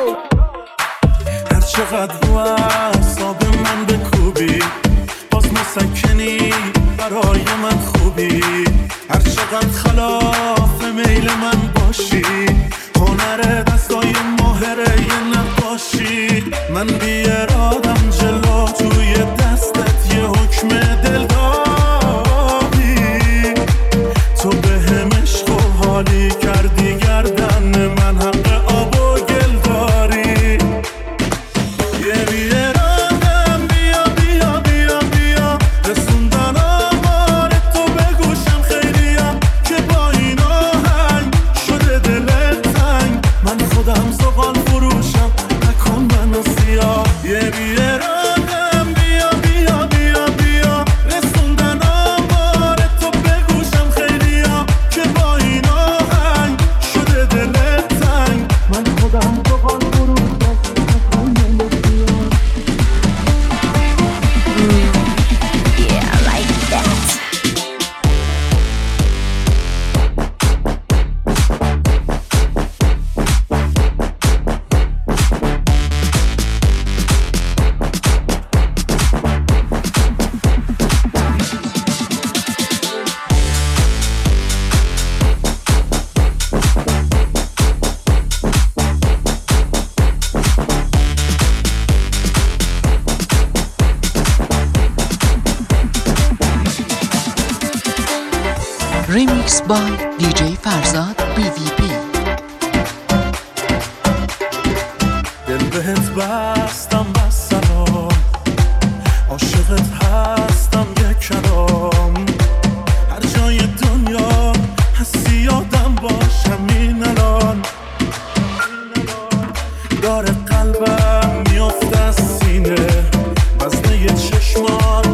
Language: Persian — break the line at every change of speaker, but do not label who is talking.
هر چقدر رو اعصاب من بکوبی باز مسکنی برای من خوبی، هر چقدر خلاف میل من باشی، هنر دستای ماهره یه نقاشی. من بی ارادم جلو توی دستت یه حکم دل دادی، تو به هم عشق و حالی کردی گردن من حق آب و گل داری. یه بی ارادم بیا بیا بیا بیا رسوندن آمار تو به گوشم خیلیم که با این آهنگ شده دل تنگ، من خودم زغال فروشم نکن منو سیاه. یه بی ارادم بیا بیا بیا بیا رسوندن آمار تو به گوشم خیلیم که با این آهنگ شده دل تنگ، من خودم زغال فروشم نکن منو سیاه.
Yeah, I like that.
Remix by DJ Farzad BVP.
دل بهت بستم بس سلام، عاشقت هستم یک کلام، هر جای دنیا هستی یادم باش همین الان. داره قلبم میفته از سینه وزنه چشمان